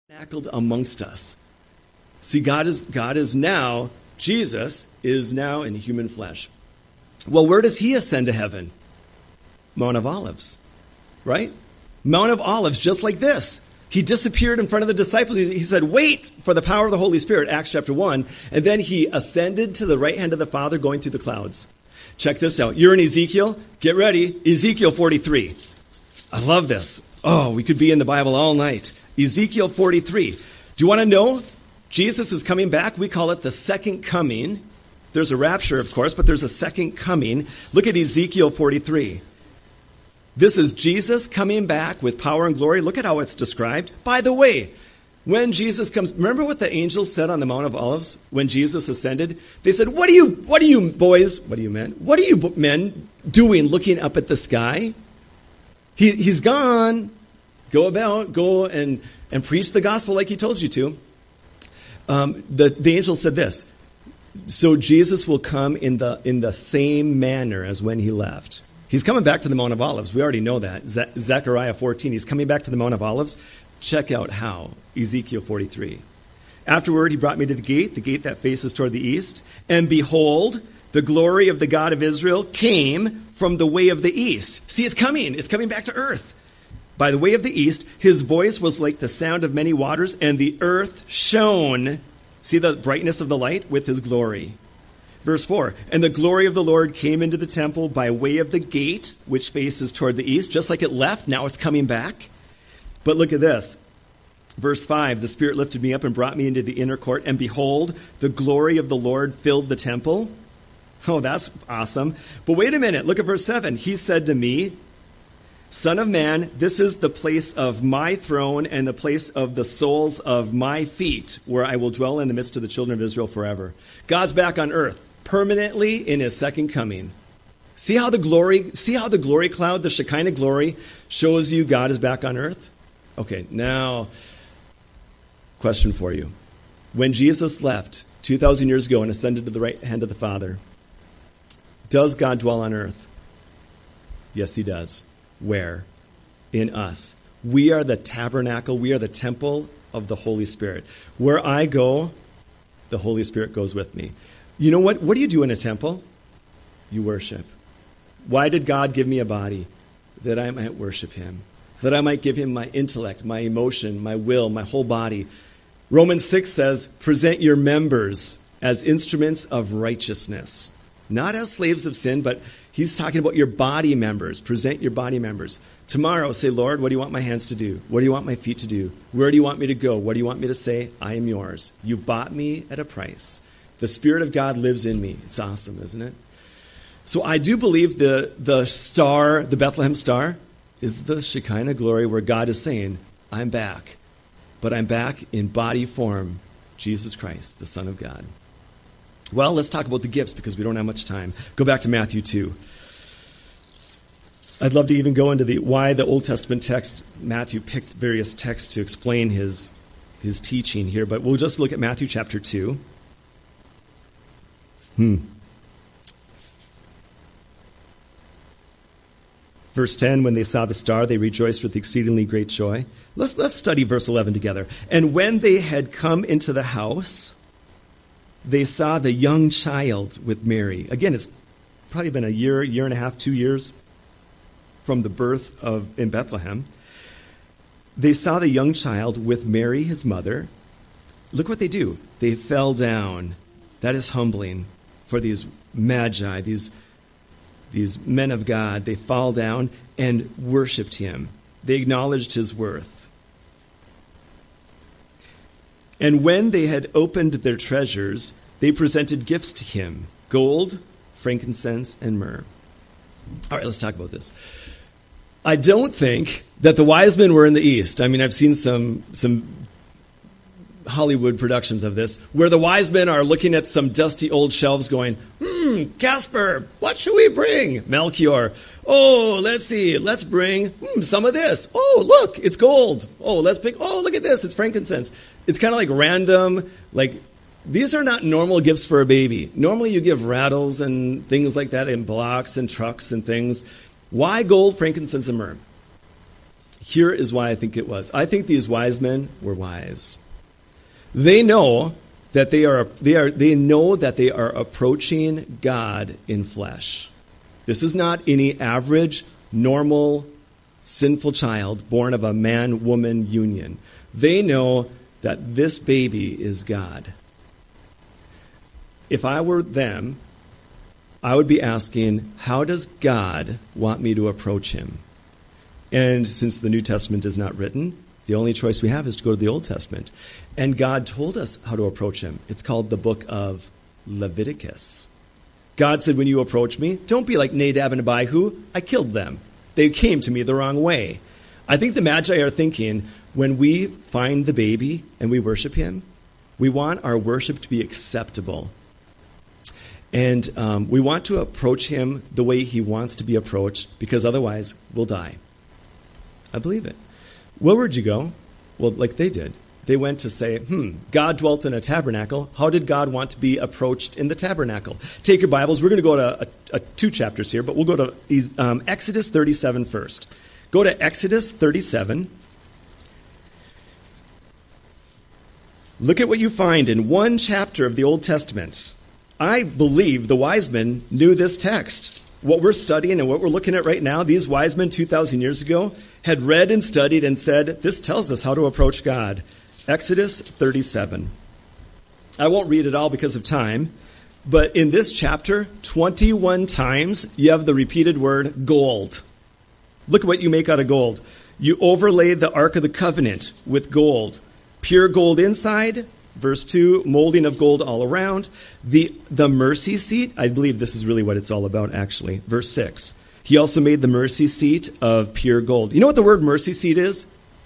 tabernacled amongst us. See, Jesus is now in human flesh. Well, where does he ascend to heaven? Mount of Olives, right? Mount of Olives, just like this. He disappeared in front of the disciples. He said, wait for the power of the Holy Spirit, Acts chapter 1. And then he ascended to the right hand of the Father going through the clouds. Check this out. You're in Ezekiel. Get ready. Ezekiel 43. I love this. Oh, we could be in the Bible all night. Ezekiel 43. Do you want to know? Jesus is coming back. We call it the second coming. There's a rapture, of course, but there's a second coming. Look at Ezekiel 43. This is Jesus coming back with power and glory. Look at how it's described. By the way, when Jesus comes, remember what the angels said on the Mount of Olives when Jesus ascended? They said, what are you men doing looking up at the sky? He's gone. Go and preach the gospel like he told you to. The angel said this. So Jesus will come in the same manner as when he left. He's coming back to the Mount of Olives. We already know that. Zechariah 14. He's coming back to the Mount of Olives. Check out how. Ezekiel 43. Afterward, he brought me to the gate that faces toward the east. And behold, the glory of the God of Israel came from the way of the east. See, it's coming. It's coming back to earth. By the way of the east, his voice was like the sound of many waters, and the earth shone. See the brightness of the light with his glory. Verse 4, and the glory of the Lord came into the temple by way of the gate, which faces toward the east. Just like it left, now it's coming back. But look at this. Verse 5, the Spirit lifted me up and brought me into the inner court, and behold, the glory of the Lord filled the temple. Oh, that's awesome. But wait a minute, look at verse 7. He said to me, Son of man, this is the place of my throne and the place of the soles of my feet, where I will dwell in the midst of the children of Israel forever. God's back on earth, permanently in his second coming. See how the glory cloud, the Shekinah glory, shows you God is back on earth? Okay, now, question for you. When Jesus left 2,000 years ago and ascended to the right hand of the Father, does God dwell on earth? Yes, he does. Where? In us. We are the tabernacle. We are the temple of the Holy Spirit. Where I go, the Holy Spirit goes with me. You know what? What do you do in a temple? You worship. Why did God give me a body? That I might worship him. That I might give him my intellect, my emotion, my will, my whole body. Romans 6 says, present your members as instruments of righteousness. Not as slaves of sin, but he's talking about your body members. Present your body members. Tomorrow, say, Lord, what do you want my hands to do? What do you want my feet to do? Where do you want me to go? What do you want me to say? I am yours. You've bought me at a price. The Spirit of God lives in me. It's awesome, isn't it? So I do believe the star, the Bethlehem star, is the Shekinah glory where God is saying, I'm back. But I'm back in body form, Jesus Christ, the Son of God. Well, let's talk about the gifts because we don't have much time. Go back to Matthew 2. I'd love to even go into why the Old Testament text, Matthew picked various texts to explain his teaching here, but we'll just look at Matthew chapter 2. Verse 10, when they saw the star, they rejoiced with exceedingly great joy. Let's study verse 11 together. And when they had come into the house, they saw the young child with Mary. Again, it's probably been a year and a half, 2 years from the birth in Bethlehem. They saw the young child with Mary, his mother. Look what they do. They fell down. That is humbling for these magi, these men of God. They fall down and worshiped him. They acknowledged his worth. And when they had opened their treasures, they presented gifts to him, gold, frankincense, and myrrh. All right, let's talk about this. I don't think that the wise men were in the east. I mean, I've seen some Hollywood productions of this, where the wise men are looking at some dusty old shelves going, Casper, what should we bring? Melchior, oh, let's see, let's bring some of this. Oh, look, it's gold. Oh, let's pick, oh, look at this, it's frankincense. It's kind of like random, like, these are not normal gifts for a baby. Normally you give rattles and things like that in blocks and trucks and things. Why gold, frankincense, and myrrh? Here is why I think it was. I think these wise men were wise. They know that they know that they are approaching God in flesh. This is not any average, normal, sinful child born of a man-woman union. They know that this baby is God. If I were them, I would be asking, how does God want me to approach him? And since the New Testament is not written, the only choice we have is to go to the Old Testament. And God told us how to approach him. It's called the book of Leviticus. God said, when you approach me, don't be like Nadab and Abihu. I killed them. They came to me the wrong way. I think the Magi are thinking, when we find the baby and we worship him, we want our worship to be acceptable. And we want to approach him the way he wants to be approached, because otherwise we'll die. I believe it. Where would you go? Well, like they did. They went to say, God dwelt in a tabernacle. How did God want to be approached in the tabernacle? Take your Bibles. We're going to go to two chapters here, but we'll go to Exodus 37 first. Go to Exodus 37. Look at what you find in one chapter of the Old Testament. I believe the wise men knew this text. What we're studying and what we're looking at right now, these wise men 2,000 years ago had read and studied and said, this tells us how to approach God. Exodus 37. I won't read it all because of time, but in this chapter, 21 times, you have the repeated word gold. Look at what you make out of gold. You overlay the Ark of the Covenant with gold. Pure gold inside. Verse 2, molding of gold all around. The mercy seat, I believe this is really what it's all about, actually. Verse 6, he also made the mercy seat of pure gold. You know what the word mercy seat is?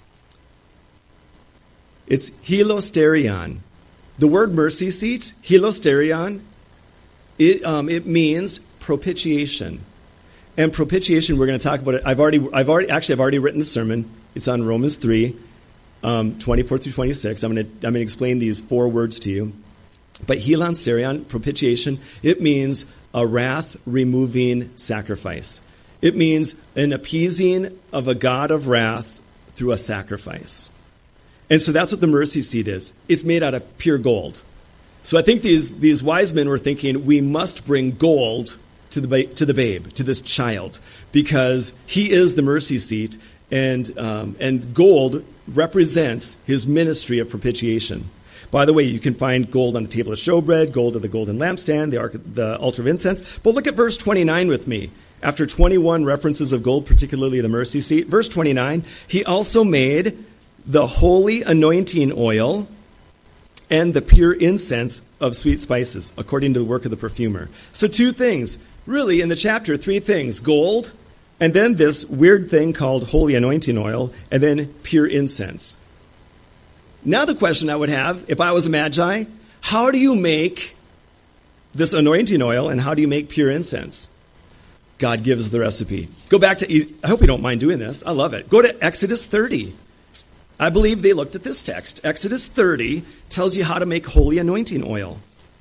It's hilosterion. The word mercy seat, hilosterion, it means propitiation. And propitiation, we're going to talk about it. I've already written the sermon. It's on Romans 3. 24 through 26. I'm going to explain these four words to you. But helon sterion, propitiation, it means a wrath-removing sacrifice. It means an appeasing of a God of wrath through a sacrifice. And so that's what the mercy seat is. It's made out of pure gold. So I think these wise men were thinking, we must bring gold to the babe, to this child, because he is the mercy seat, and gold represents his ministry of propitiation. By the way, you can find gold on the table of showbread, gold of the golden lampstand, the altar of incense. But look at verse 29 with me. After 21 references of gold, particularly the mercy seat, verse 29, he also made the holy anointing oil and the pure incense of sweet spices, according to the work of the perfumer. So two things, really in the chapter, three things: gold, and then this weird thing called holy anointing oil, and then pure incense. Now the question I would have, if I was a magi, how do you make this anointing oil, and how do you make pure incense? God gives the recipe. Go back to, I hope you don't mind doing this. I love it. Go to Exodus 30. I believe they looked at this text. Exodus 30 tells you how to make holy anointing oil.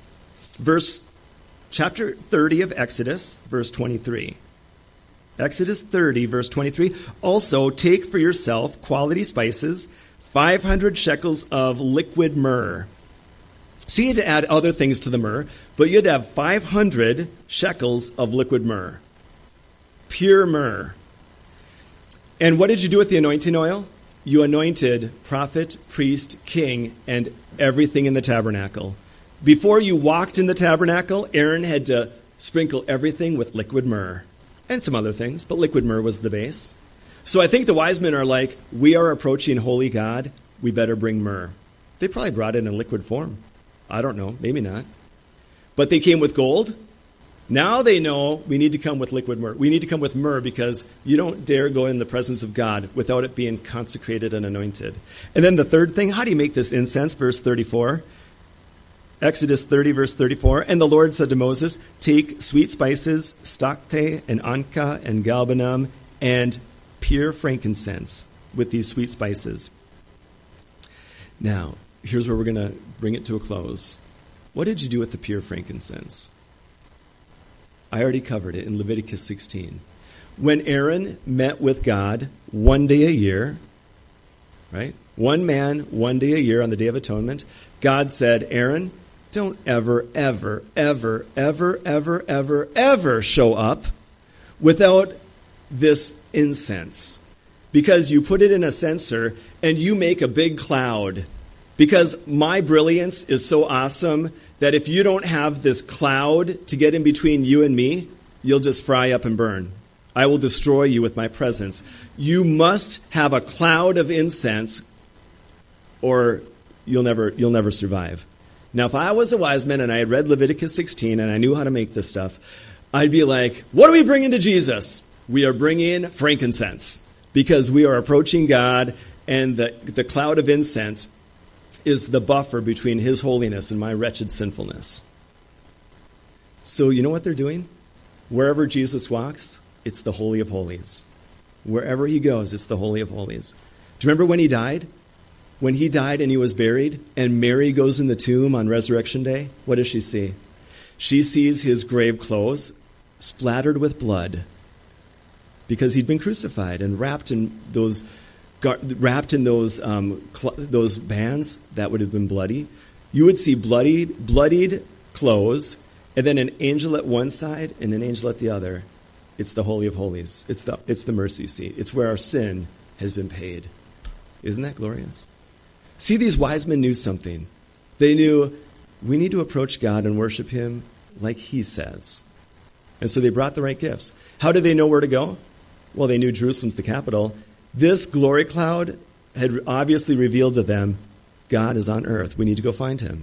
Chapter 30 of Exodus, verse 23. Exodus 30, verse 23. Also, take for yourself quality spices, 500 shekels of liquid myrrh. So you had to add other things to the myrrh, but you had to have 500 shekels of liquid myrrh. Pure myrrh. And what did you do with the anointing oil? You anointed prophet, priest, king, and everything in the tabernacle. Before you walked in the tabernacle, Aaron had to sprinkle everything with liquid myrrh. And some other things, but liquid myrrh was the base. So I think the wise men are like, we are approaching holy God, we better bring myrrh. They probably brought it in liquid form. I don't know, maybe not. But they came with gold. Now they know we need to come with liquid myrrh. We need to come with myrrh because you don't dare go in the presence of God without it being consecrated and anointed. And then the third thing, how do you make this incense? Verse 34. Exodus 30, verse 34, and the Lord said to Moses, take sweet spices, stacte and anka and galbanum, and pure frankincense with these sweet spices. Now, here's where we're going to bring it to a close. What did you do with the pure frankincense? I already covered it in Leviticus 16. when Aaron met with God one day a year, right? One man, one day a year on the Day of Atonement, God said, Aaron, don't ever, ever, ever, ever, ever, ever, ever show up without this incense. Because you put it in a censer and you make a big cloud. Because my brilliance is so awesome that if you don't have this cloud to get in between you and me, you'll just fry up and burn. I will destroy you with my presence. You must have a cloud of incense or you'll never survive. Now, if I was a wise man and I had read Leviticus 16 and I knew how to make this stuff, I'd be like, what are we bringing to Jesus? We are bringing frankincense because we are approaching God, and the cloud of incense is the buffer between his holiness and my wretched sinfulness. So you know what they're doing? Wherever Jesus walks, it's the Holy of Holies. Wherever he goes, it's the Holy of Holies. Do you remember when he died? When he died and he was buried, and Mary goes in the tomb on Resurrection Day, what does she see? She sees his grave clothes splattered with blood because he'd been crucified and wrapped in those bands that would have been bloody. You would see bloodied clothes, and then an angel at one side and an angel at the other. It's the Holy of Holies. It's the mercy seat. It's where our sin has been paid. Isn't that glorious? See, these wise men knew something. They knew we need to approach God and worship him like he says. And so they brought the right gifts. How did they know where to go? Well, they knew Jerusalem's the capital. This glory cloud had obviously revealed to them, God is on earth. We need to go find him.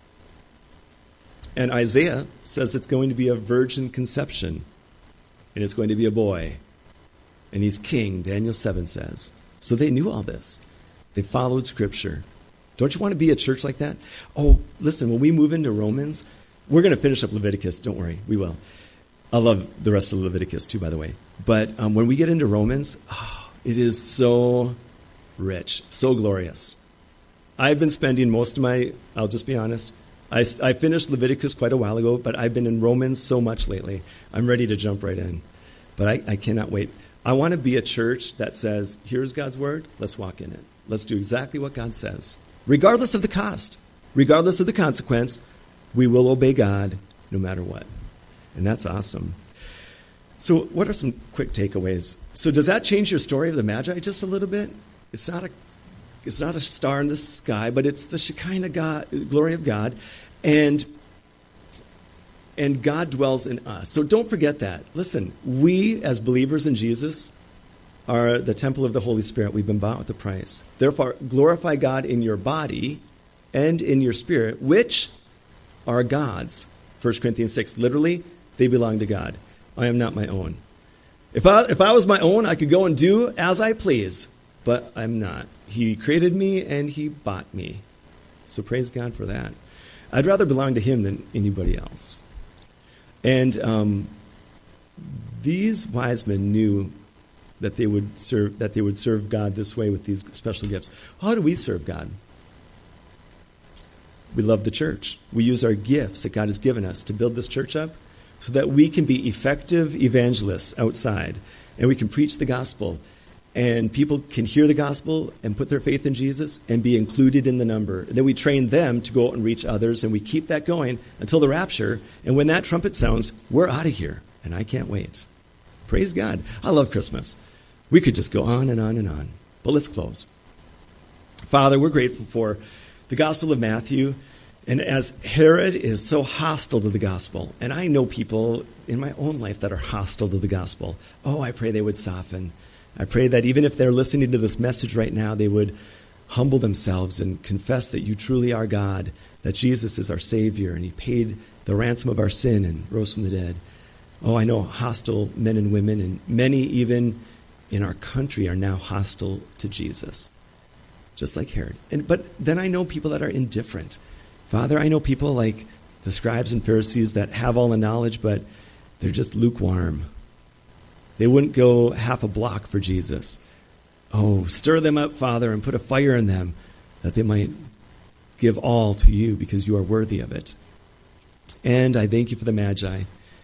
And Isaiah says it's going to be a virgin conception, and it's going to be a boy. And he's king, Daniel 7 says. So they knew all this. They followed Scripture. Don't you want to be a church like that? Oh, listen, when we move into Romans, we're going to finish up Leviticus. Don't worry, we will. I love the rest of Leviticus too, by the way. But when we get into Romans, it is so rich, so glorious. I've been spending most of I'll just be honest, I finished Leviticus quite a while ago, but I've been in Romans so much lately. I'm ready to jump right in. But I cannot wait. I want to be a church that says, here's God's word, let's walk in it. Let's do exactly what God says. Regardless of the cost, regardless of the consequence, we will obey God no matter what. And that's awesome. So what are some quick takeaways? So does that change your story of the Magi just a little bit? It's not a star in the sky, but it's the Shekinah God, glory of God. And God dwells in us. So don't forget that. Listen, we as believers in Jesus are the temple of the Holy Spirit. We've been bought with a price. Therefore, glorify God in your body and in your spirit, which are God's. 1 Corinthians 6, literally, they belong to God. I am not my own. If I was my own, I could go and do as I please, but I'm not. He created me and he bought me. So praise God for that. I'd rather belong to him than anybody else. And these wise men knew that they would serve God this way with these special gifts. How do we serve God? We love the church. We use our gifts that God has given us to build this church up so that we can be effective evangelists outside, and we can preach the gospel, and people can hear the gospel and put their faith in Jesus and be included in the number. And then we train them to go out and reach others, and we keep that going until the rapture. And when that trumpet sounds, we're out of here, and I can't wait. Praise God. I love Christmas. We could just go on and on and on. But let's close. Father, we're grateful for the Gospel of Matthew. And as Herod is so hostile to the gospel, and I know people in my own life that are hostile to the gospel, I pray they would soften. I pray that even if they're listening to this message right now, they would humble themselves and confess that you truly are God, that Jesus is our Savior, and he paid the ransom of our sin and rose from the dead. I know hostile men and women, and many even in our country are now hostile to Jesus, just like Herod. But then I know people that are indifferent. Father, I know people like the scribes and Pharisees that have all the knowledge, but they're just lukewarm. They wouldn't go half a block for Jesus. Stir them up, Father, and put a fire in them that they might give all to you because you are worthy of it. And I thank you for the Magi.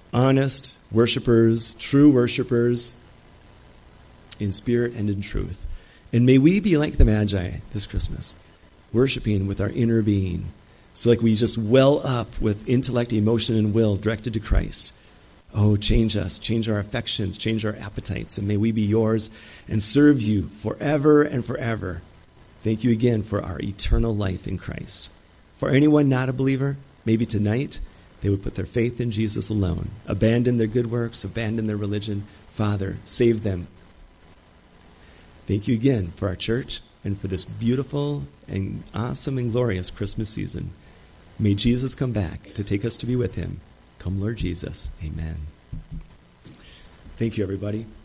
honest worshipers, true worshipers, in spirit and in truth. And may we be like the Magi this Christmas, worshiping with our inner being. So like we just well up with intellect, emotion, and will directed to Christ. Oh, change us, change our affections, change our appetites, and may we be yours and serve you forever and forever. Thank you again for our eternal life in Christ. For anyone not a believer, maybe tonight they would put their faith in Jesus alone, abandon their good works, abandon their religion. Father, save them. Thank you again for our church and for this beautiful and awesome and glorious Christmas season. May Jesus come back to take us to be with him. Come, Lord Jesus. Amen. Thank you, everybody.